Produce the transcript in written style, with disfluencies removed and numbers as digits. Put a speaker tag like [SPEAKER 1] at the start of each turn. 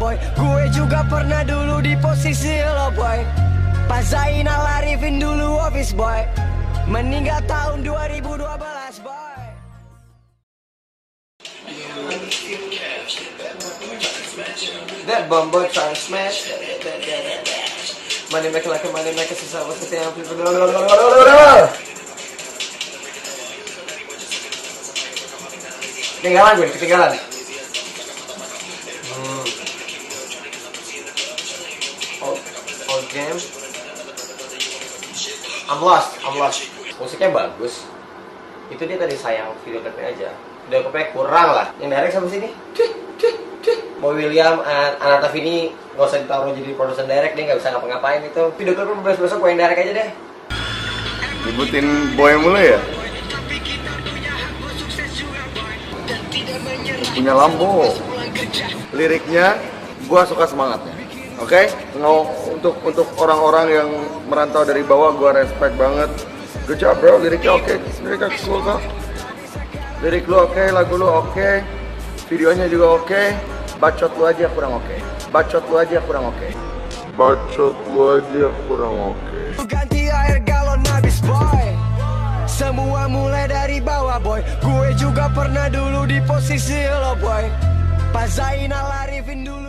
[SPEAKER 1] boy. Gue juga pernah dulu di posisi lo boy. Pas Zainal Arifin dulu office boy. Meninggal tahun 2012 boy.
[SPEAKER 2] That bomb boy try to smash. Money maker like a money maker, susah banget yang ketinggalan gue, ketinggalan. Old game. I'm lost. Musiknya bagus. Itu dia tadi sayang video klipnya aja. Video klipnya kurang lah. Yang direct sampai sini. Mau William, Anataf ini nggak usah ditaruh jadi produsen direct, dia nggak bisa ngapa-ngapain itu. Video klipnya besok gue yang direct aja deh.
[SPEAKER 3] Ributin boy mulu ya? Punya Lambo. Liriknya gua suka semangatnya. Oke? Untuk orang-orang yang merantau dari bawah gua respect banget. Good job bro, liriknya oke. Liriknya cool kok. Lirik lu oke, lagu lu oke. Videonya juga oke. Bacot lu aja kurang oke.
[SPEAKER 1] Ganti air galon habis boy. Semua mulai dari bawah boy. Gue juga pernah dulu di posisi lo boy. Pas Zainal Arifin dulu